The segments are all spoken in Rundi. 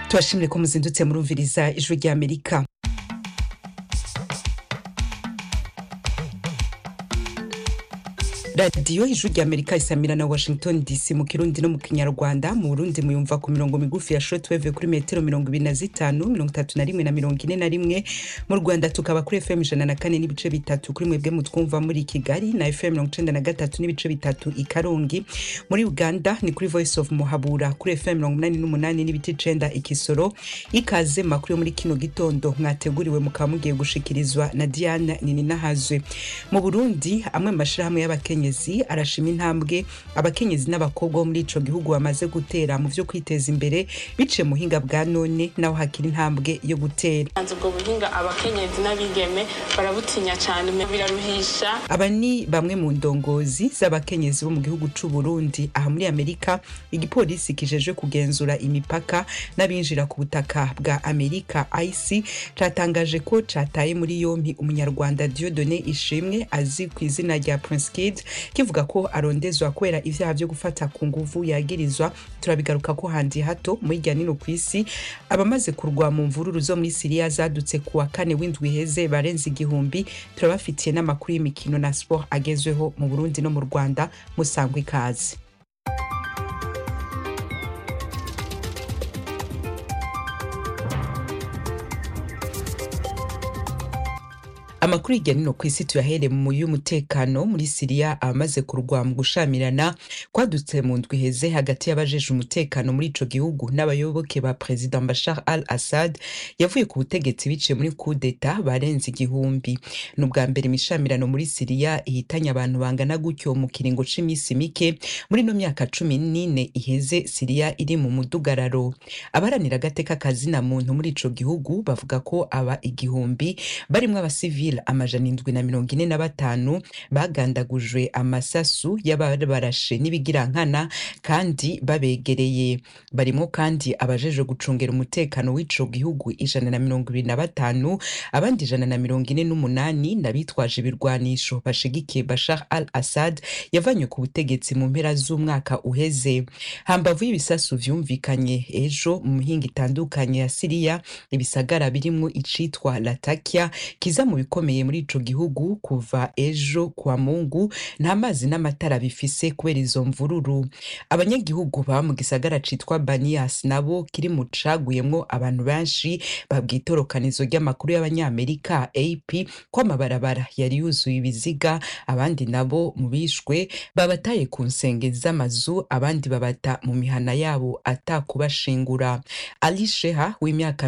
Tubashimire ko muzindutse murumviriza ijwi rya Amerika. Radio ijwi rya Amerika isamira na Washington DC mu Kirundi no mu Kinyarwanda. Mu Burundi muyumva ku mirongo migufi ya shortwave kuri metero 25, 31 na 41. Mu Rwanda tukaba kuri FM 104 n'ibice bitatu kuri mwebwe mutwumva muri Kigali na FM 93 n'ibice bitatu i Karongi. Muri Uganda ni kuri Voice of Muhabura kuri FM 88 n'ibice 9 i Kisoro. Ikaze makuru muri kino gitondo mwateguriwe mukamugiye gushikirizwa na Diana Nininahazwe. Mu Burundi amwe mashirahamwe y'abakenyezi arashima intambwe abakenyezi n'abakobwa muri ico gihugu bamaze gutera mu byo kwiteza imbere bice muhinga bwa none naho hakiri intambwe yo gutera. Ubwo buhinga abakenyezi n'abigeme barabutinya cyane biraruhisha. Aba ni bamwe mu ndongozi z'abakenyezi bo mu gihugu c'u Burundi. Aha muri Amerika igipolisi kijeje kugenzura imipaka n'abinjira ku butaka bwa Amerika IC catangaje ko cataye muri yompi umunyarwanda Dieudonné Ishimwe azi ku izina rya Prince Kid, kivuga ko arondezwa kwera ivyaha byo gufata ku nguvu yagirizwa. Turabigaruka ko handi hato mu hirya nino kwisi abamaze kurwa mu mvururu zo muri Syria zadutse kuwa 4 w'indwi heze barenze igihumbi. Turabafitiye n'amakuru y'imikino na sport agezweho mu Burundi no mu Rwanda. Musangwe ikaze. Amakuru y'igeno kwisi tuyahere mu y'umutekano muri Syria amaze kurwa mu gushamirana kwadutse mu ndwi heze hagati y'abajeje umutekano muri ico gihugu n'abayoboke ba President Bashar al-Assad yavuye ku butegetsi bice muri coup d'etat barenze igihumbi. N'ubwa mbere imishamirano muri Syria ihitanye abantu bangana gutyo mu kiringo c'imisi mike muri no myaka 14 iheze. Syria iri mu mudugararo. Abaranira gateka kazina muntu muri ico gihugu bavuga ko aba igihumbi barimwe abasivili amajana 745 bagandagujwe amasasu y'abarashe n'ibigirankana kandi babegereye. Barimo kandi abajeje gucungera umutekano w'ico gihugu 125, abandi 148 nabitwaje ibirwanisho bashigikiye Bashar al-Assad yavanywe ku butegetsi mu mpera z'umwaka uheze. Hambavu y'ibisasu vyumvikanye ejo mu mihinga itandukanye ya Syria, ibisagara birimo icitwa Latakia kiza mu bikomeye muri ico gihugu kuva ejo kwa Mungu nta mazi n'amatara bifise kubera izo mvururu. Abanyagihugu ba mu gisagara citwa Banias nabo kiri mu caguyemwo abantu benshi babwitorokanizo ry'amakuru y'abanyamerika AP ko amabarabara yari yuzuye ibiziga. Abandi nabo mu bishwe babataye ku nsenge z'amazu, abandi babata mu mihana yabo atakubashingura. Ali Sheha w'imyaka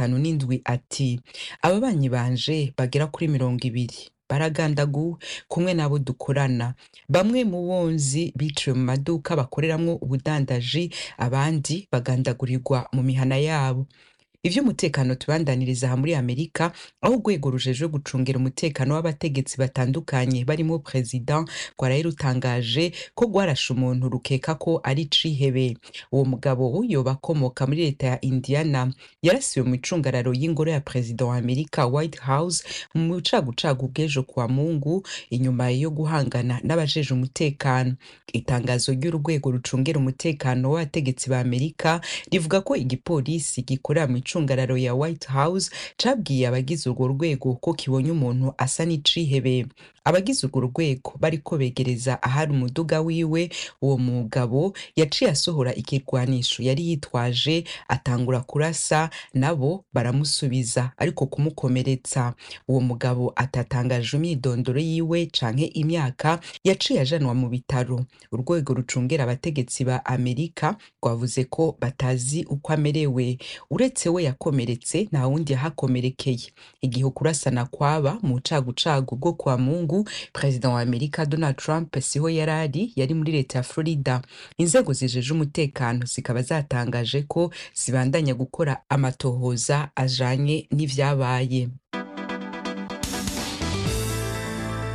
57 ati ababanyi banje bagera kuri 20 baragandaguwe kumwe nabo dukorana. Bamwe mu bonzi biciwe mu maduka bakoreramwo ubudandaji, abandi bagandagurirwa mu mihana yabo. Ivyo umutekano tubandaniriza aha muri Amerika aho urwego rujejwe gucungera umutekano w'abategetsi batandukanye barimo President Rwaraye rutangaje ko rwarashe umuntu rukeka ko ari cihebe. Uwo mugabo yoba akomoka muri leta ya Indiana yarasiwe mu icungararo y'ingoro ya President wa Amerika White House mu cagucagu bw'ejo kwa Mungu inyuma yo guhangana n'abajeje umutekano. Itangazo ry'urwego rucungera umutekano w'abategetsi ba Amerika rivuga ko igipolisi gikorera mu icungararo ya White House cabwiye abagize urwo rwego ko kibonye umuntu asa n'icihebe. Abagize urwo rwego bariko begereza ahari umuduga wiwe. Uwo mugabo yaciye asohora ikirwanisho yari yitwaje atangura kurasa, nabo baramusubiza ariko kumukomeretsa. Uwo mugabo atatangaje imyidondoro yiwe canke imyaka, yaciye ajanwa mu bitaro. Urwego rucungera abategetsi ba Amerika rwavuze ko batazi uko amerewe. Uretse we yakomeretse nta wundi yahakomerekeye. Igihe kurasana kwaba mu cagucagu bwo kwa Mungu, President wa Amerika Donald Trump siho yari muri leta ya Florida. Inzego zijeje umutekano zikaba zatangaje ko zibandanya gukora amatohoza ajanye n'ivyabaye.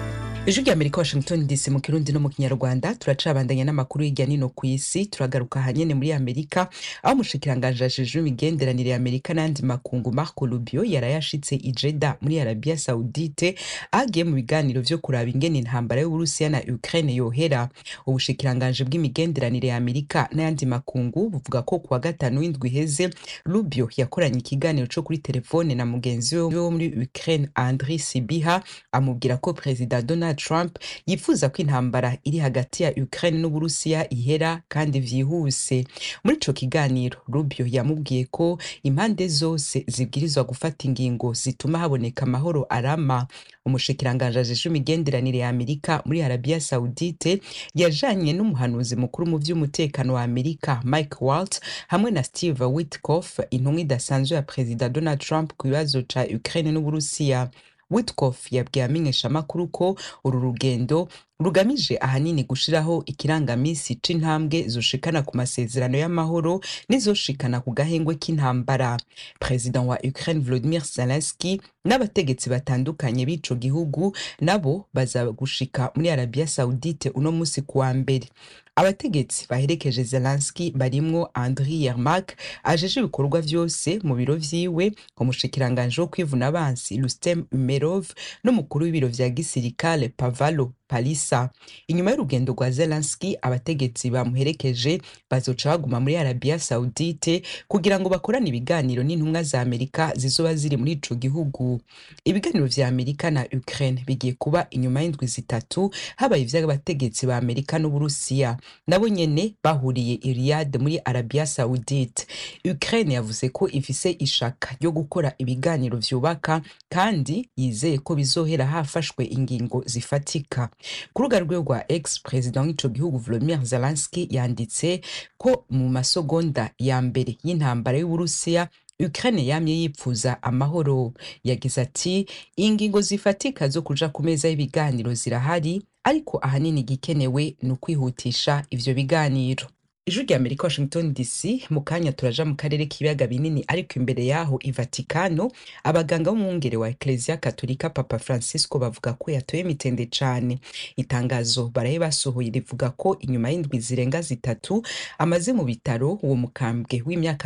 Ijwi rya Amerika Washington DC mu Kirundi no mu Kinyarwanda turacabandanya n'amakuru hirya nino kw'isi turagaruka hanyene muri Amerika aho umushikiranganje ajejwe imigenderanire ya Amerika n'andi makungu Marco Rubio yarayashitse i Jeddah muri Arabia Saudite agiye mu biganiro vyo kuraba ingene intambara y'Uburusiya na Ukraine yohera. Ubushikiranganje bw'imigenderanire ya Amerika n'andi makungu buvuga ko kuwa gatanu w'indwi iheze Rubio yakoranye ikiganiro co kuri telefone na mugenzi we wo muri Ukraine Andriy Sybiha amubwira ko President Donald Trump yifuza ko intambara iri hagati ya Ukraine n'Uburusiya ihera kandi vyihuse. Muri ico kiganiro Rubio yamubwiye ko impande zose zibwirizwa gufata ingingo zituma haboneka amahoro arama. Umushikiranganje ajejwe imigenderanire ya Amerika muri Arabia Saudite yajanye n'umuhanuzi mukuru mu vy'umutekano wa Amerika Mike Waltz hamwe na Steve Witkoff intumwa idasanzwe ya President Donald Trump ku bibazo ca Ukraine n'Uburusiya. Witkoff yabwiye amenyeshamakuru ko uru rugendo rugamije ahanini gushiraho ikirangamisi c'intambwe zoshikana ku masezerano y'amahoro nizoshikana ku gahengwe k'intambara. President wa Ukraine Volodymyr Zelensky n'abategetsi batandukanye b'ico gihugu nabo baza gushika muri Arabia Saudite uno musi kuwa mbere. Abategetsi baherekeje Zelensky barimwo Andriy Yermak ajeje ibikorwa vyose mu biro vyiwe, umushikiranganje wo kwivuna abansi Rustem Umerov n'umukuru w'ibiro vya gisirikare Pavalo Palisa. Inyuma y'urugendo rwa Zelensky abategetsi bamuherekeje bazoca baguma muri Arabia Saudite kugira ngo bakorane ibiganiro n'intumwa za Amerika zizoba ziri muri ico gihugu. Ibiganiro vya Amerika na Ukraine bigiye kuba inyuma y'indwi zitatu habaye ivy'abategetsi ba Amerika n'Uburusiya nabo nyene bahuriye i Riyadh muri Arabia Saudite. Ukraine yavuze ko ifise ishaka ryo gukora ibiganiro vyubaka kandi yizeye ko bizohera hafashwe ingingo zifatika. Ku rubuga rwe rwa X, President w'ico gihugu Volodymyr Zelensky yanditse ko mu masegonda ya mbere y'intambara y'Uburusiya Ukraine yamye yipfuza amahoro. Yagize ati ingingo zifatika zo kuja ku meza y'ibiganiro zirahari ariko ahanini igikenewe ni ukwihutisha ivyo biganiro. Ijwi rya Amerika Washington DC mu kanya turaja mu karere k'ibiyaga binini ariko imbere yaho i Vatikano abaganga b'umwungere wa Ecclesia Katolika Papa Francisco bavuga ko yatoye mitende cane. Itangazo baraye basohoye rivuga ko inyuma y'indwi zirenga zitatu amaze mu bitaro uwo mukambwe w'imyaka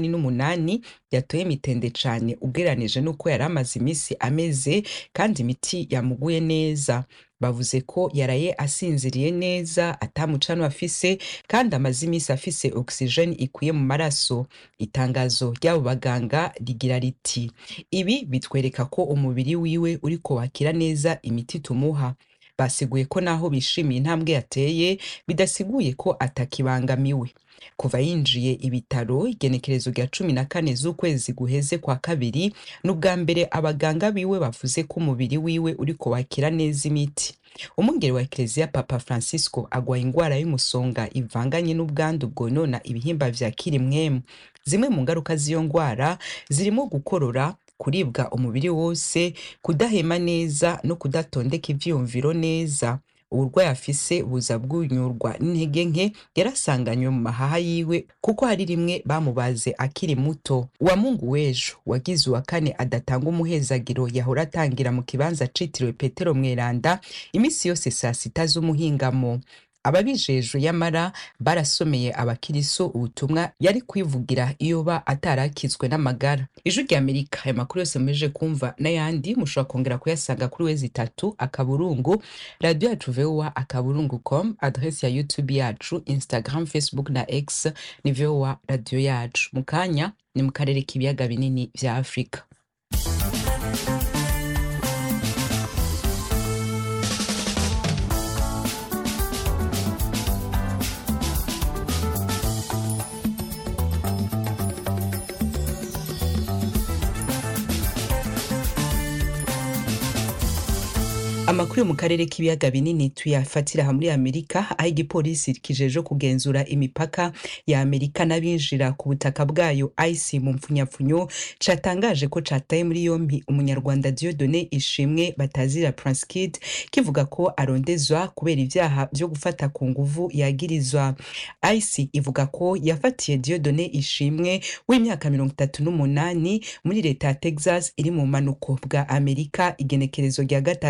88 yatoye mitende cane ugereranije nuko yari amaze imisi ameze kandi imiti yamuguye neza. Bavuze ko yaraye asinziriye neza atamucano afise kandi amaze imisi afise oxygene ikwiye mu maraso. Itangazo ry'abo baganga rigira riti ibi bitwereka ko umubiri wiwe uriko wakira neza imiti tumuha. Basiguye ko naho bishimiye intambwe yateye bidasiguye ko atakibangamiwe. Kuva yinjiye ibitaro igenekerezo rya 14 z'ukwezi guheze kwa kabiri n'ubwa mbere abaganga biwe bavuze ko umubiri wiwe uriko wakira neza imiti. Umwungere wa Ecclesia Papa Francisco agwaye ingwara y'umusonga ivanganye n'ubwandu bwonona ibihimba vya kirimwemu. Zimwe mu ngaruka z'iyo ngwara zirimo gukorora, kuribwa umubiri wose, kudahema neza no kudatondeka ivyumviro neza. Uburwayi afise buza bwunyurwa n'intege nke yarasanganywe mu mahaha yiwe kuko hari rimwe bamubaze akiri muto. Wa Mungu w'ejo wagize uwa kane adatanga umuhezagiro yahora atangira mu kibanza citiriwe Petero Mweranda imisi yose saa sita z'umuhingamo. Ababijejwe yamara barasomeye abakiriso ubutumwa yari kwivugira iyo ba atarakizwe n'amagara. Ijwi rya Amerika aya makuru yose mumeje kumva n'ayandi mushobora kongera kuyasanga kuri wezi3 akaburungu radio yacu VOA@com, adresse ya YouTube yacu, Instagram, Facebook na X ni VOA radio yacu. Mukanya ni mu karere k'ibiyaga binini vya Afrika. Amakuru mu karere k'ibiyaga binini tuyafatira muri Amerika aho igipolisi kijeje kugenzura imipaka ya Amerika n'abinjira ku butaka bwayo ICE mu mpfunyapfunyo catangaje ko cataye muri yompi umunyarwanda Dieudonné Ishimwe batazira Prince Kid kivuga ko arondezwa kubera ivyaha byo gufata ku nguvu yagirizwa. ICE ivuga ko yafatiye Dieudonné Ishimwe w'imyaka 38 muri leta ya Texas iri mu manuko bwa Amerika igenekerezo rya 3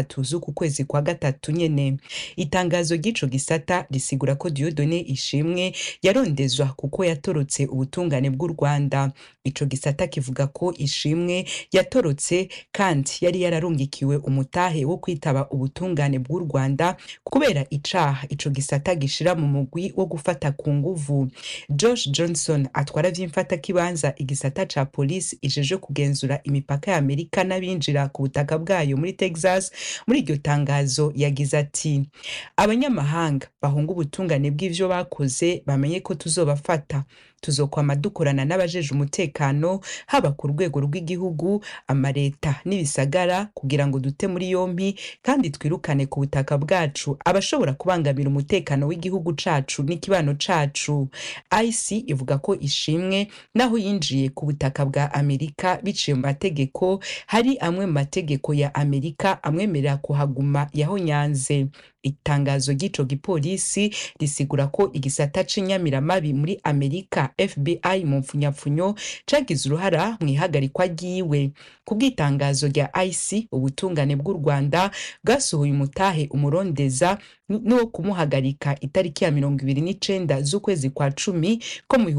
ku kwezi kwa gatatu nyene. Itangazo ry'ico gisata risigura ko Dieudonné Ishimwe yarondezwa kuko yatorotse ubutungane bw'u Rwanda. Ico gisata kivuga ko Ishimwe yatorotse kandi yari yararungikiwe umutahe wo kwitaba ubutungane bw'u Rwanda kubera icaha ico gisata gishira mu mugwi wo gufata ku nguvu. Josh Johnson atwara vy'imfata kibanza igisata ca polisi ijeje kugenzura imipaka ya Amerika n'abinjira ku butaka bwayo muri Texas. Muri iryo tangazo yagize ati: abanyamahanga bahunga ubutungane bw'ivyo bakoze bamenye ko tuzobafata, tuzokwama dukorana n'abajeje umutekano haba ku rwego rw'igihugu, amareta n'ibisagara kugira ngo dute muri yompi kandi twirukane ku butaka bwacu abashobora kubangamira umutekano w'igihugu cacu n'ikibano cacu. IC ivuga ko Ishimwe naho yinjiye ku butaka bwa Amerika biciye mu mategeko, hari amwe mu mategeko ya Amerika amwemerera kuhaguma yahonyanze. Itangazo ry'ico gipolisi risigura ko igisata c'inyamiramabi muri Amerika FBI mu mfunyapfunyo cagize uruhara mw'ihagarikwa ryiwe. Kubw'itangazo rya IC, ubutungane bw'u Rwanda bwasohoye umutahe umurondeza no kumuhagarika itariki ya 29 z'ukwezi kwa 10 ko mu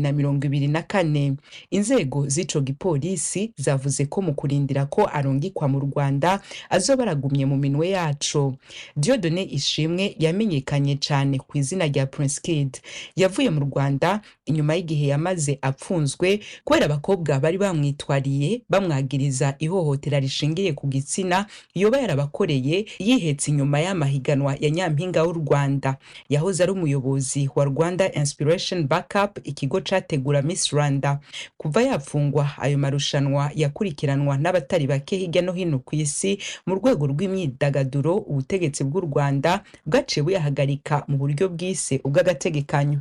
2024. Inzego z'ico gipolisi zavuze ko mu kurindira ko arungikwa mu Rwanda azoba aragumye mu minwe yaco. Dieudonné Ishimwe yamenyekanye cyane ku izina rya Prince Kid. Yavuye mu Rwanda inyuma y'igihe yamaze apfunzwe kubera abakobwa bari bamwitwariye bamwagiriza ihohotera rishingiye ku gitsina yoba yarabakoreye yihetse inyuma y'amahiganwa ya Nyampinga w'u Rwanda. Yahoze ari umuyobozi wa Rwanda Inspiration Backup, ikigo categura Miss Rwanda. Kuva yapfungwa, ayo marushanwa yakurikiranwa n'abatari bake hirya no hino ku isi mu rwego rw'imyidagaduro. Ubutegetsi bw'u Rwanda bwaciye buyahagarika mu buryo bwise ubw'agategekanyo.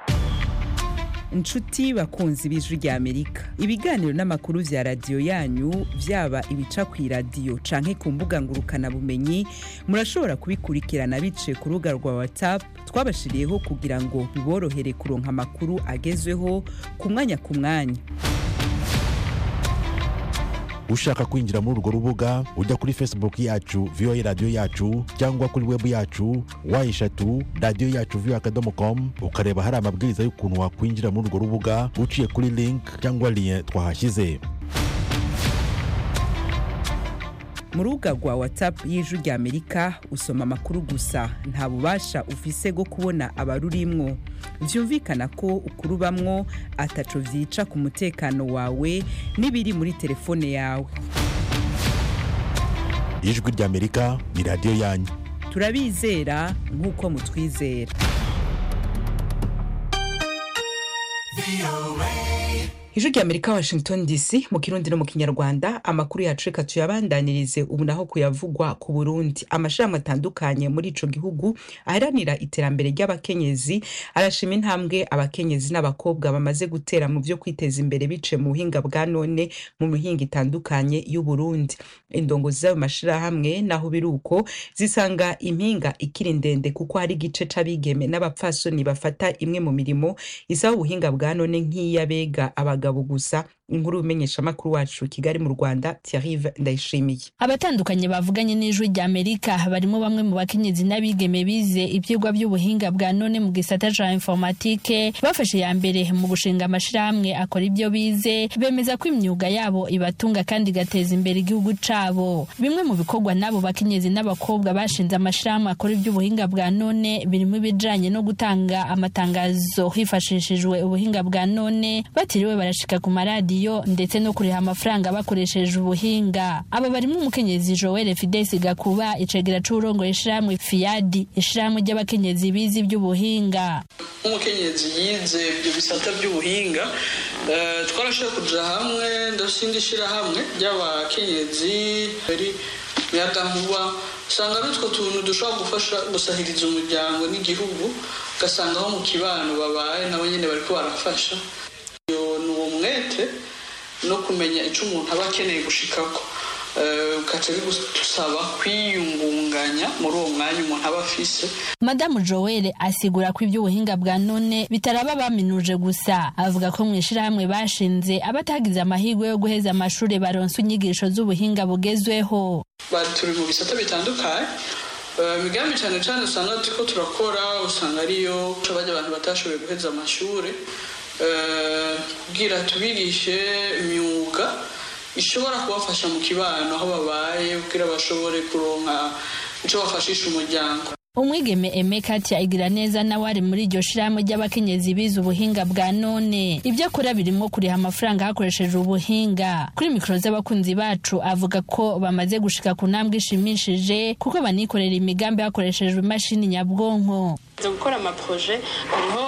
Inshuti bakunzi b'Ijwi rya Amerika, ibiganiro n'amakuru vya radio yanyu vyaba ibica ku radio canke ku mbuga ngurukana bumenyi murashobora kubikurikirana bice ku rubuga rwa WhatsApp twabashiriyeho kugira ngo biborohere kuronka amakuru agezweho ku mwanya ku mwanya. Ushaka kwinjira muri urwo rubuga ujya kuri Facebook yacu VOA Radio yacu cyangwa kuri web yacu wa3radio-yacu.com ukareba hari amabwiriza y'ukuntu wakwinjira muri urwo rubuga uciye kuri link cyangwa lien twahashyize. Mu rubuga rwa WhatsApp y'Ijwi rya Amerika usoma amakuru gusa, nta bubasha ufise bwo kubona abarurimwo. Vyumvikana ko ukurubamwo ataco vyica ku mutekano wawe n'ibiri muri telefone yawe. Ijwi rya Amerika ni radio yanyu. Turabizera nk'uko mutwizera. Ijwi rya Amerika, Washington DC, mu Kirundi no mu Kinyarwanda. Amakuru yacu reka tuyabandanirize ubu naho kuyavugwa ku Burundi. Amashirahamwe atandukanye muri ico gihugu aharanira iterambere ry'abakenyezi arashima intambwe abakenyezi n'abakobwa bamaze gutera mu byo kwiteza imbere bice mu buhinga bwa none mu mihinga itandukanye y'u Burundi. Indongozi z'ayo mashirahamwe naho biruko zisanga impinga ikiri ndende kuko hari igice c'abigeme n'abapfasoni bafata imwe mu mirimo isaba ubuhinga bwa none nk'iyabega abagabo gusa. Inkuru umenyesha makuru wacu Kigali mu Rwanda Thierry Ndayishimiye. Abatandukanye bavuganye n'Ijwi rya Amerika barimo bamwe mu bakenyezi n'abigeme bize ibyigwa by'ubuhinga bwa none mu gisata ca informatique bafashe ya mbere mu gushinga amashirahamwe akora ibyo bize, bemeza ko imyuga yabo ibatunga kandi gateza imbere igihugu cabo. Bimwe mu bikorwa nabo bakenyezi n'abakobwa bashinze amashirahamwe akora iby'ubuhinga bwa none birimo ibijanye no gutanga amatangazo hifashishijwe ubuhinga bwa none batiriwe barashika ku maradi ndetse no kuriha amafaranga bakoresheje ubuhinga. Aba barimo umukenyezi Joel Fides Gakuba icegera c'urongoye ishiramwe FIAD, ishiramwe ry'abakenyezi bize iby'ubuhinga. Umukenyezi yize ibyo bisata by'ubuhinga twarashaka kuja hamwe ndashindishira hamwe ry'abakenyezi bari yatanguwa usanga bitwo tuntu dushobora gufasha gusahiriza umuryango n'igihugu, ugasanga aho mu kibano babaye nabo nyene bariko barafasha. Nuwo mwete no kumenya icyo umuntu aba akeneye gushikako ukaca bigusaba kwiyungunganya muri uwo mwanya umuntu aba afise. Madamu Joel asigura ko iby'ubuhinga bwa none bitaraba baminuje gusa. Avuga ko mwishirahamwe bashinze abatagize amahirwe yo guheza amashuri baronse inyigisho z'ubuhinga bugezweho. turi mu bisata bitandukanye. Imigambi cyane cyane usanga turiko turakora usanga ariyo bajya abantu batashoboye guheza amashuri kugira tubigishe imyuga ishobora kubafasha mu kibano aho babaye kugira bashobore kuronka ico bafashisha umuryango. Umwigeme Aime Katia Igiraneza nawe ari muri iryo shirahamwe ry'abakenyezi bize ubuhinga bwa none. Ibyo akora birimo kuriha amafaranga hakoresheje ubuhinga. Kuri mikoro z'abakunzi bacu avuga ko bamaze gushika ku ntambwe ishimishije kuko banikorera imigambi hakoreshejwe imashini nyabwonko. Gukora amaproje hariho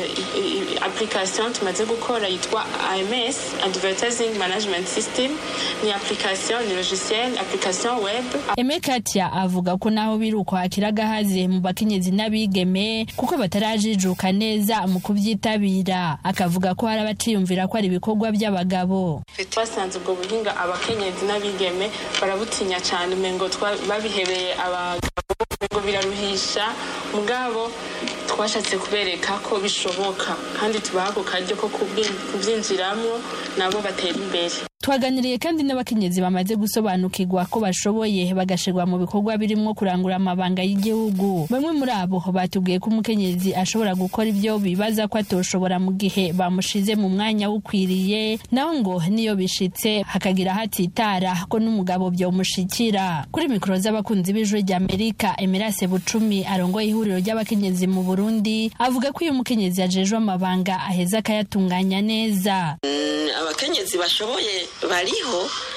application tumaze gukora yitwa AMS Advertising Management System, ni application, ni logiciel, application web. Aime Katia avuga ko naho biruko hakiragahaze mu bakenyezi n'abigeme kuko batarajijuka neza mu kubyitabira. Akavuga ko hari abaciyumvira ko ari ibikorwa by'abagabo. Twasanze ubwo buhinga abakenyezi n'abigeme barabutinya cyane umengo babihebeye abagabo, ngo biraruhisha. Mugabo twashatse kubereka ko bishoboka kandi tubaha ako karyo ko kubyinjiramo nabo batera imbere. Twaganiriye kandi n'abakenyezi bamaze gusobanukirwa ko bashoboye bagashirwa mu bikorwa birimo kurangura amabanga y'igihugu. Bamwe muri abo batubwiye ko umukenyezi ashobora gukora ibyo bibaza ko atoshobora mu gihe bamushize mu mwanya ukwiriye, naho ngo niyo bishitse hakagira hatitara ko n'umugabo byomushikira. Kuri mikoro z'abakunzi b'Ijwi ry'Amerika, Emirase Bucumi arongoye ihuriro ry'abakenyezi mu Burundi avuga ko uyu mukenyezi ajejwe amabanga aheza akayatunganya neza. Abakenyezi bashoboye bariho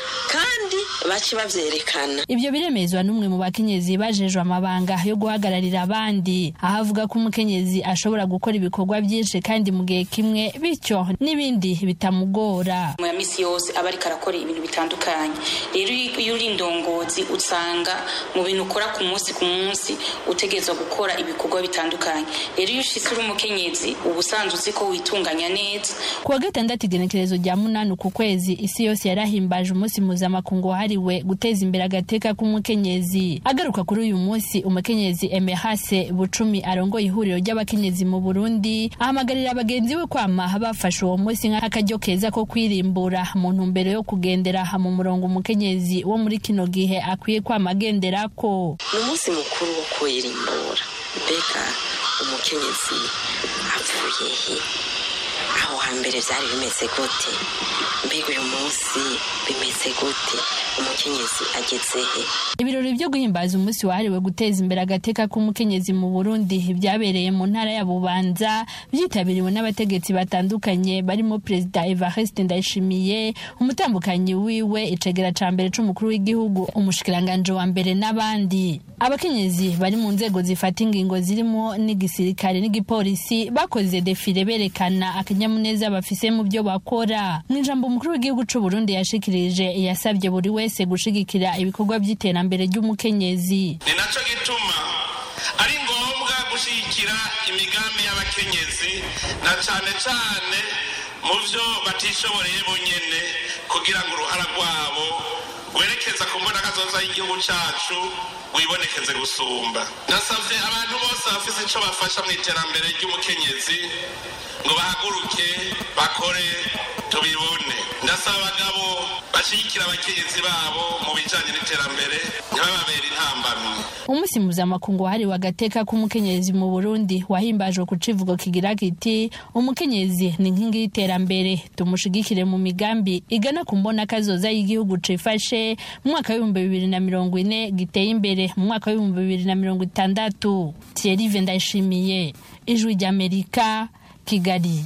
kandi baci bavyerekana. Ibyo biremezwa n'umwe mu bakenyezi bajejwe amabanga yo guhagararira abandi, ahavuga ko umukenyezi ashobora gukora ibikorwa byinshi kandi mu gihe kimwe, bityo n'ibindi bitamugora. Mu misi yose aba ariko arakora ibintu bitandukanye. Rero iyo uri indongozi usanga mu bintu ukora ku munsi utegerezwa gukora ibikorwa bitandukanye. Rero iyo ushitse uri umukenyezi uba usanzwe uzi ko witunganya neza. Kuwa gatandatu igenekerezo rya 8 ku kwezi isi yose yarahimbaje umunsi mpuzamakungu wahariwe guteza imbere agateka k'umukenyezi. Agaruka kuri uyu munsi, umukenyezi Emirase Bucumi arongoye ihuriro ry'abakenyezi mu Burundi ahamagarira abagenzi we kwama bafashe uwo munsi nk'akaryo keza ko kwirimbura mu ntumbero yo kugendera mu murongo umukenyezi wo muri kino gihe akwiye kwamagenderako. Umunsi mukuru wo kwirimbura, mbega umukenyezi avuye he? Aho hambere byari bimeze gute? Mbega uyu munsi bimeze gute? Umukenyezi ageze he? Ibirori byo guhimbaza umunsi wahariwe guteza imbere agateka k'umukenyezi mu Burundi byabereye mu ntara ya Bubanza, byitabiriwe n'abategetsi batandukanye barimo Perezida Evariste Ndayishimiye, umutambukanyi wiwe icegera ca mbere c'umukuru w'igihugu, umushikiranganje wa mbere n'abandi. Abakenyezi bari mu nzego zifata ingingo zirimo n'igisirikare n'igipolisi bakoze defile berekana akanyamuneza bafise mu byo bakora. Mu ijambo umukuru w'igihugu c'u Burundi yashikirije, yasabye buri wese gushigikira ibikorwa by'iterambere ry'umukenyezi. Ni naco gituma ari ngombwa gushigikira imigambi y'abakenyezi na cane cane mu byo batishoboreye bonyene kugira ngo uruhara rwabo werekeza ku mbona kazoza y'igihugu cacu wibonekeze gusumba. Nasavye abantu bose bafise ico bafasha mu iterambere ry'umukenyezi ngo bahaguruke bakore tubibone. Ndasaba abagabo bashigikira abakenyezi babo mu bijanye n'iterambere ntibababere intambamyi. Umunsi mpuzamakungu wahariwe agateka k'umukenyezi mu Burundi wahimbajwe ku civugo kigira kiti umukenyezi ni inkingi y'iterambere, tumushigikire mu migambi igana ku mbona kazoza y'igihugu cifashe mu mwaka wa 2040 giteye imbere mu mwaka wa 2060. Thierry Vendayishimiye, Ijwi ry'Amerika, Kigali.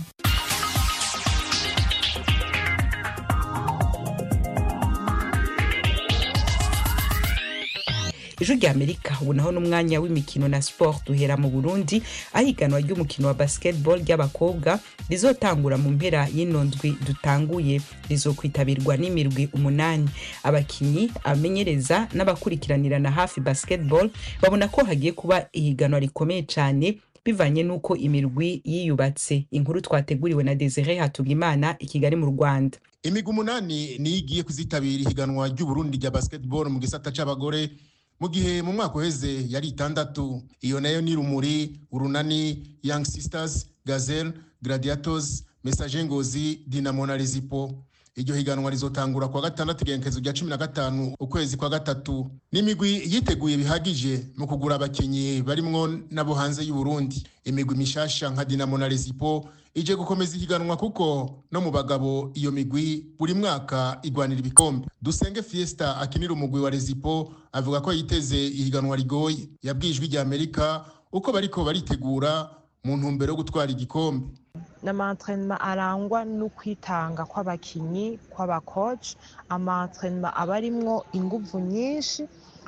Ijwi ry'Amerika ubu naho n'umwanya w'imikino na sport duhera mu Burundi, ahiganwa ry'umukino wa basketball ry'abakobwa rizotangura mu mpera y'inondwi dutanguye, rizokwitabirwa n'imirwi 8. Abakinyi, amenyereza n'abakurikiranirana hafi basketball babona ko hagiye kuba ihiganwa rikomeye cyane bivanye nuko imirwi yiyubatse. Inkuru twateguriwe na Desire Hatugimana i Kigali mu Rwanda. Imigwi 8 ni igiye kuzitabira ihiganwa ry'u Burundi rya basketball mu gisata c'abagore, mu gihe mu mwaka uheze yari 6. Iyo nayo ni Rumuri, Urunani, Young Sisters, Gazelle, Gladiators, Message Ngozi, Dinamo na Rezipo. Iryo higanwa rizotangura kwa gatandatu igenekerezo rya 15 ukwezi kwa gatatu. N'imigwi yiteguye bihagije mu kugura abakinyi barimwo nabo hanze y'u Burundi. Imigwi mishasha nka Dinamo na Rezipo ije gukomeza ihiganwa kuko no mu bagabo iyo migwi buri mwaka igwanira ibikombe. Dusenge Fiesta akinira umugwi wa Rezipo avuga ko yiteze ihiganwa rigoye. Yabwijwe rya Amerika uko bariko baritegura mu ntumbero yo gutwara igikombe. N'amaentraînement arangwa no kwitanga kw'abakinyi kw'abacoach, amaentraînement abarimwo inguvu nyinshi,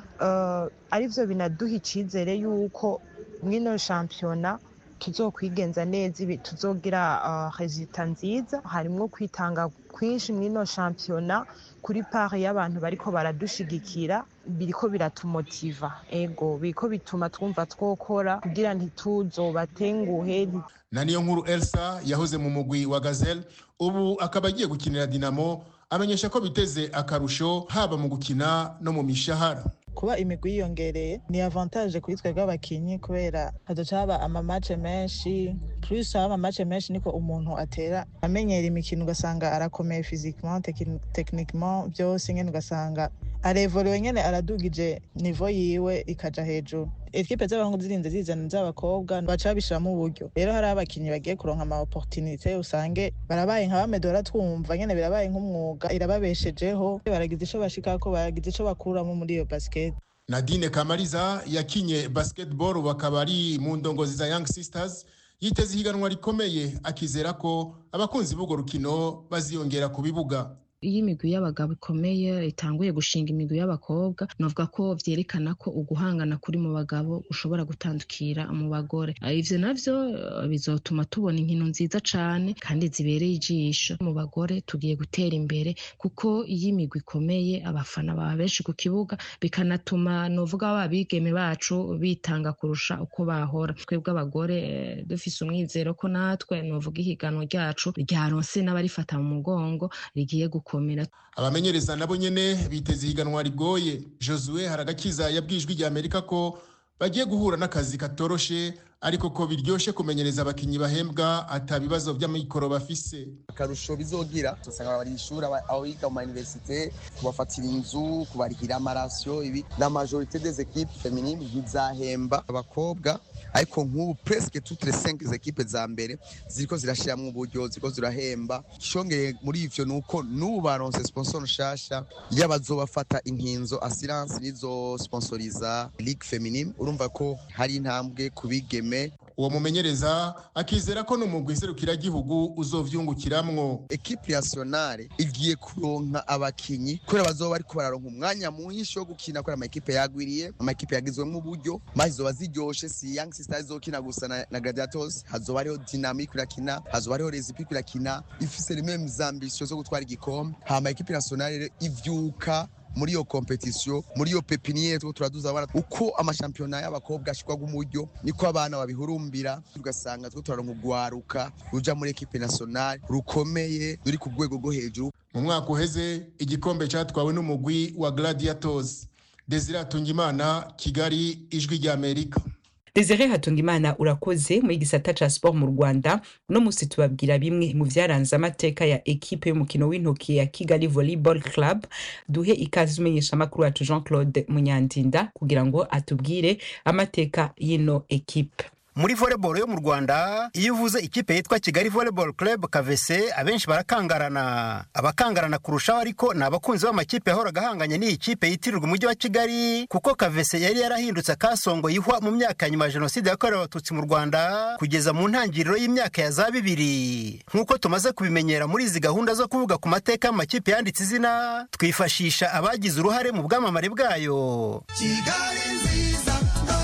arivyo binaduha icizere yuko mwino championnat tuzokwigenza neza, tuzogira resultat nziza. Harimwo kwitanga kwinshi mwino championnat kuri part y'abantu bariko baradushigikira, biriko biratumotiva, ego biriko bituma twumva twokora kugira ntituzobatenguhe. Na niyo nkuru Elsa yahoze mu mugwi wa Gazelle ubu akaba agiye gukinira Dinamo, amenyesha ko biteze akarusho haba mu gukina no mu mishahara. Kuba imigwi yiyongereye ni avantage kuri twebwe abakinyi kubera haducaba amamatche menshi, plus amamatche menshi niko umuntu atera amenyera imikino, ugasanga arakomeye physiquement, techniquement, byose nyene ugasanga arevolewe nyene aradugije niveau yiwe ikaja hejuru. Equipe z'abahungu zirinze zizana z'abakobwa baca bishiramo uburyo. Rero hari abakinyi bagiye kuronka ama opportunité, usange barabaye nka bamedora twumva nyene birabaye nk'umwuga, irababeshejeho, baragize ico bashikako, baragize ico bakuramo muri iyo basket. Nadine Kamariza yakinye basketball bakaba ari mu ndongozi za Young Sisters, yiteze ihiganwa rikomeye akizera ko abakunzi b'ugo rukino baziyongera ku bibuga. Iyo imigwi y'abagabo ikomeye itanguye gushinga imigwi y'abakobwa, novuga ko vyerekana ko uguhangana kuri mu bagabo ushobora gutandukira mu bagore. Ivyo navyo bizotuma tubona inkino nziza cane kandi zibereye ijisho. Mu bagore tugiye gutera imbere kuko iyo imigwi ikomeye abafana baba benshi ku kibuga, bikanatuma novuga ababigeme bacu bitanga kurusha uko bahora. Twebwe abagore dufise umwizero ko natwe novuga ihiganwa ryacu ryaronse n'abarifata mu mugongo rigiye Abamenyereza nabo nyene biteze ihiganwa rigoye. Josue Haragakiza yabwijwe rya Amerika ko bagiye guhura n'akazi katoroshe, ariko ko biryoshe kumenyereza abakinyi bahembwa atabibazo by'amikoro bafise. Akarusho bizogira usanga barishura aho yiga mu université, kubafatira inzu, kubarihira amarasyo, ibi la majorité des équipes féminines bizahemba abakobwa, ariko nk'ubu presque toutes les 5 équipes za mbere ziriko zirashiramwe uburyo, ziriko zirahemba. Kishongeye muri ivyo nuko n'ubu baronse sponsor nshasha y'abazobafata inkinzo, assurance nizo sponsoriza Ligue féminine. Urumva ko hari intambwe kubigeme. Uwo mumenyereza akizera ko n'umugwi serukira gihugu uzovyungukiramwo. Equipe nationale igiye kuronka abakinyi kubera bazoba bariko bararonka umwanya muhishi wo gukina, kubera ama equipe yagwiriye, ama equipe yagizwemo uburyo, maze zoba ziryoshe. Si Young Sisters izokina gusa na Gladiators, hazoba hariho Dynamic irakina, hazoba hariho Rezipo irakina, ifise les mêmes ambitions zo gutwara igikombe. Hama equipe nationale ivyuka muri yo competition, muri yo pepiniere two turaduza abana uko amashampiyona y'abakobwa ashikwa gumuryo, niko abana babihurumbira, ugasanga two turaronka ugwaruka ruja muri equipe nationale rukomeye ruri ku rwego rwo hejuru. Mu mwaka uheze igikombe cyatwawe n'umugwi wa Gladiators. Desire Hatungimana, Kigali, Ijwi rya Amerika. Desire Hatungimana, urakoze. Muri gisata ca sport mu Rwanda no musi tubabwira bimwe mu vyaranze amateka ya equipe y'umukino w'intoki ya Kigali Volleyball Club. Duhe ikaze umenyesha makuru yacu Jean-Claude Munyandinda kugira ngo atubwire amateka y'ino equipe. Muri volleyball yo mu Rwanda, iyo uvuze ikipe yitwa Kigali Volleyball Club KVC, abenshi barakangarana. Abakangarana kurushaho ariko ni abakunzi b'amakipe yahoraga ahanganye n'iyi kipe yitirirwa umujyi wa Kigali, kuko KVC yari yarahindutse kasongo yihwa mu myaka nyuma ya Jenoside yakorewe Abatutsi mu Rwanda kugeza mu ntangiriro y'imyaka ya za 2000. Nkuko tumaze kubimenyera muri izi gahunda zo kuvuga ku mateka y'amakipe yanditse izina, twifashisha abagize uruhare mu bwamamare bwayo. Kigali nziza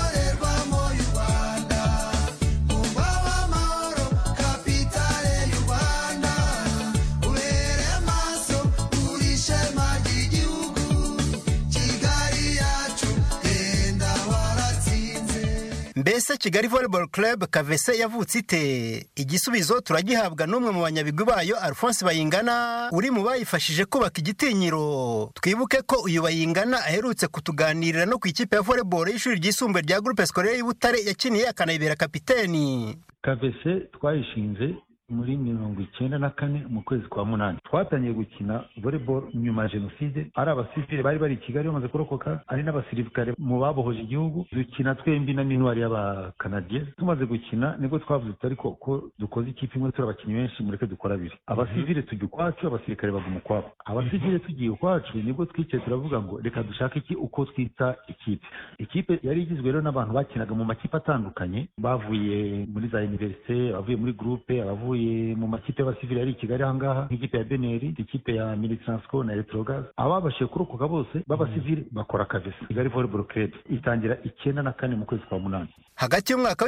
Mbese Kigali Volleyball Club KVC yavutse ite? Igisubizo turagihabwa n'umwe mu banyabigwi bayo, Alphonse Bayingana, uri mu bayifashije kubaka igitinyiro. Twibuke ko uyu Bayingana aherutse kutuganirira no ku ikipe ya volleyball y'ishuri ryisumbuye rya Groupe Scolaire y'Ibutare yakiniye akanayibera kapiteni. KVC twayishinze muri 1994 mu kwezi kwa munani. Twatangiye gukina volleyball nyuma ya jenoside, ari abasivile bari bari i Kigali bamaze kurokoka, ari n'abasirikare mu babohoje igihugu. Dukina twembi na minwari y'abakanadiye. Tumaze gukina nibwo twavuze ariko ko dukoze ikipe imwe turi abakinnyi benshi mureke dukora abiri. Abasivile tujya ukwacu, abasirikare baguma ukwabo. Abasivile tugiye ukwacu nibwo twicaye turavuga ngo reka dushake iki uko twita ikipe. Ikipe yari igizwe rero n'abantu bakinaga mu makipe atandukanye, bavuye muri za universite, bavuye muri groupe, abavuye mu makipe y'abasivile ari i Kigali ahangaha, nk'ikipe ya Beneri, ikipe ya Militansco na Electrogaz. Ababashije kurokoka bose b'abasivile bakora KVC, Kigali Volleyball Club. Itangira 94 mu kwezi kwa munani. Hagati y'umwaka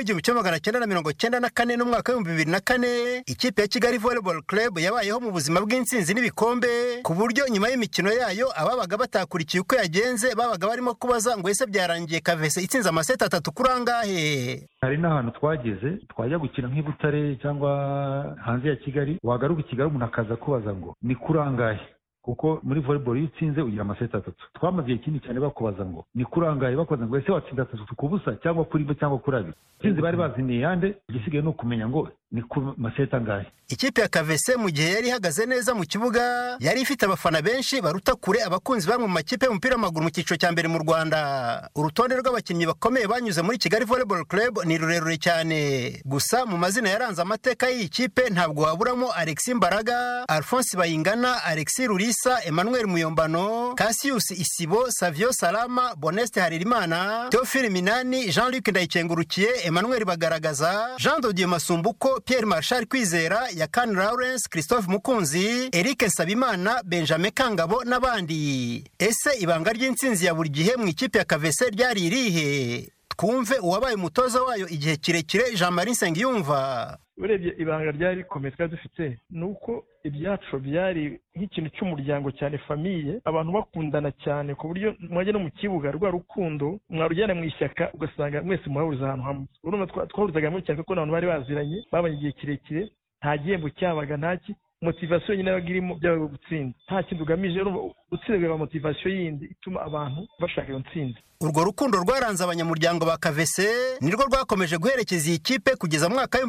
w'1994 n'umwaka w'2004 ikipe ya Kigali Volleyball Club yabayeho mu buzima bw'intsinzi n'ibikombe, ku buryo nyuma y'imikino yayo ababaga batakurikiye uko yagenze babaga barimo kubaza ngo ese byarangiye KVC itsinze amaseti 3 kuri angahe. Hari n'ahantu twageze twajya gukina nk'Ibutare cyangwa hanze ya Kigali, wagaruka Kigali umuntu akaza kubaza ngo ni kuri angahe, kuko muri volleyball iyo utsinze ugira amaseti 3. Twamaze ikindi cyane bakubaza ngo ni kuri angahe, bakubaza ngo ese watsinda 3 ku busa cyangwa kuri bo cyangwa kuri abiri. Sinzi bari baziniye yande, igisigaye no kumenya ngo ni ku maseti angahe. Ikipe ya KVC mu gihe yari ihagaze neza mu kibuga yari ifite abafana benshi baruta kure abakunzi bamwe mu makipe y'umupira w'amaguru mu cyiciro cya mbere mu Rwanda. Urutonde rw'abakinnyi bakomeye banyuze muri Kigali Volleyball Club ni rurerure cyane. Gusa mu mazina yaranze amateka y'iyi kipe ntabwo waburamo Alexis Mbaraga, Alphonse Bayingana, Alexis Rurisa, Emmanuel Muyombano, Cassius Isibo, Savio Salama, Boneste Haririmana, Theophile Minani, Jean-Luc Ndayikengurukiye, Emmanuel Bagaragaza, Jean de Dieu Masumbuko, Pierre Marshal Kwizera, Yakani Lawrence, Christophe Mukunzi, Eric Nsabimana, Benjamin Kangabo n'abandi. Ese ibanga ry'intsinzi ya buri gihe mu ikipe ya KVC ryari irihe? Twumve uwabaye umutoza wayo igihe kirekire, Jean-Marie Nsengiyumva. Urebye ibanga ryari rikomeye twari dufite nuko ibyacu byari nk'ikintu cy'umuryango cyane, famiye, abantu bakundana cyane ku buryo mwajya no mu kibuga rwa rukundo mwarujyana mu ishyaka ugasanga mwese muhuriza ahantu hamwe. Urumva twahurizaga muri cyane kuko abantu bari baziranye, babanye igihe kirekire, nta gihembo cyabaga, ntaki motivation nyine yabaga irimo byabaga gutsinda, nta kindi ugamije. Utsindwa motivation yindi ituma abantu bashaka iyo ntsinzi. Urwo rukundo rwaranze abanyamuryango ba KVC nirwo rwakomeje guherekeza iyi kipe kugeza mu mwaka wa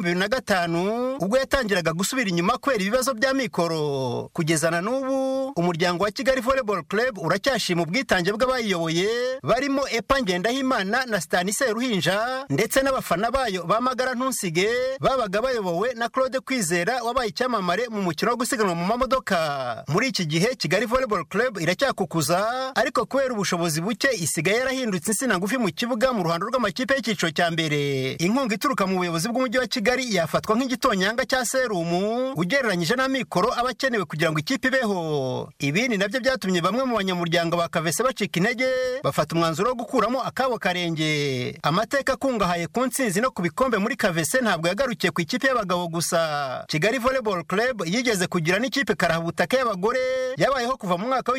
2005 ubwo yatangiraga gusubira inyuma kwera ibibazo bya mikoro. Kugeza na n'ubu umuryango wa Kigali Volleyball Club uracyashima ubwitange bw'abayiyoboye barimo Epa Ngendahimana na Stanislas Ruhinja, ndetse n'abafana bayo bamagara ntunsige babaga bayobowe na Claude Kwizera wabaye icyamamare mu mukino wo gusiganwa mu mamodoka. Muri iki gihe Kigali Volleyball Club iracyakukuza, ariko kubera ubushobozi buke isigaye yarahindutse insina ngufi mu kibuga mu ruhando rw'amakipe y'icyiciro cya mbere. Inkunga ituruka mu buyobozi bw'umujyi wa Kigali yafatwa nk'igitonyanga cya serumu ugereranyije na mikoro abakenewe kugira ngo ikipe ibeho. Ibi ni nabyo byatumye bamwe mu banyamuryango ba KVC bacika intege, bafata umwanzuro wo gukuramo akabo karenge. Amateka akungahaye ku ntsinzi no ku bikombe muri KVC ntabwo yagarukiye ku ikipe y'abagabo gusa. Kigali Volleyball Club yigeze kugira n'ikipe karahabutaka y'abagore yabayeho kuva mu mwaka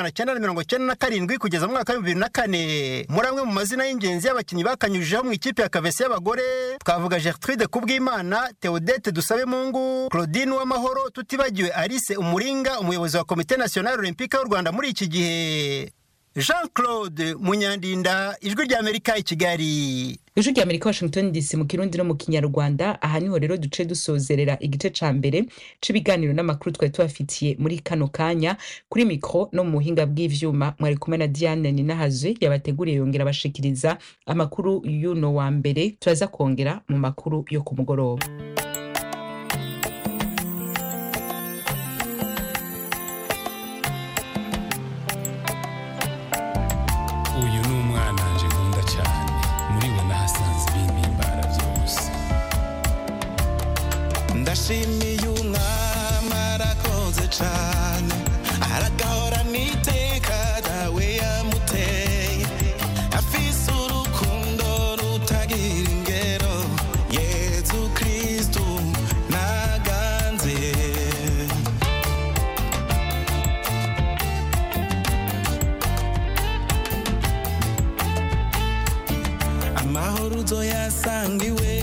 w'1997 kugeza mu mwaka wa 2004. Muri amwe mu mazina y'ingenzi y'abakinnyi bakanyujijeho mu ikipe ya KVC y'abagore twavuga Gertrude Kubwimana, Theodette Dusabemungu, Claudine Uwamahoro, tutibagiwe Alice Umuringa, umuyobozi wa Komite National Olympique y'u Rwanda muri iki gihe. Jean-Claude Munyandinda, Ijwi ry'Amerika i Kigali. Ijwi ry'Amerika Washington DC mu Kirundi no mu Kinyarwanda. Aha niho rero duce dusozerera igice ca mbere c'ibiganiro n'amakuru twari tubafitiye muri kano kanya. Kuri mikro no mu buhinga bw'ivyuma mwari kumwe na Diane Ninahazwe yabateguriye yongera bashikiriza amakuru y'uno wa mbere. Turaza kongera mu makuru yo ku mugoroba. Ndashimiye umwami arakoze cyane, aragahora n'iteka dawe yamuteye, afise urukundo rutagira ingero, Yezu Kristu naganze. Amahoro uzoyasanga iwe